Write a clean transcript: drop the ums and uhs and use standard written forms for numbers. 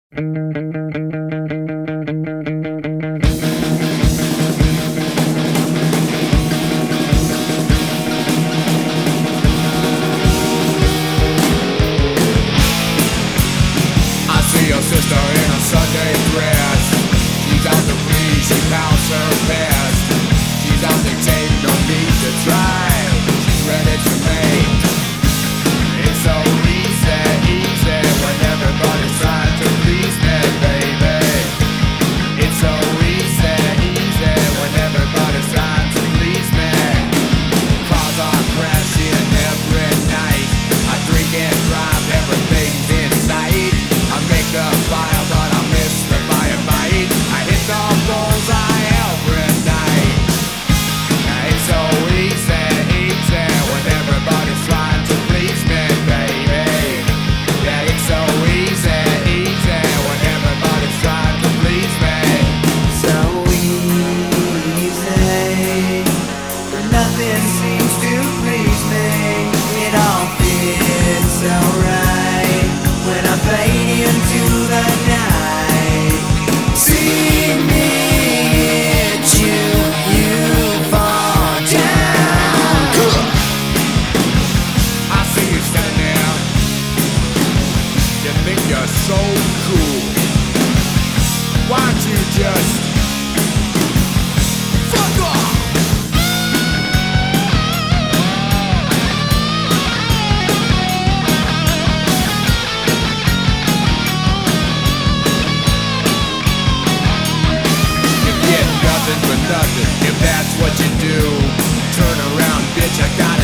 Your sister in a Sunday dress. She's out to please, she pounds her best. She's out to take, no need to try. She's ready to make. It's so easy, easy when everybody's trying to please me, baby. It's so easy, easy when everybody's trying to please me. Cars are crashing every night. I drink and drive, everything's in sight. I make the fire, but I miss the firefight. I hit the bullseye every night. It's so easy, easy when everybody's trying to please me, baby. Yeah, it's so easy, easy when everybody's trying to please me. So easy, but nothing seems to please me. It all fits so right when I fade into the night. See me hit you, you fall down. I see you standing there. You think you're so cool. Why don't you just fuck off? You get nothing for nothing if that's what you do. Turn around, bitch, I got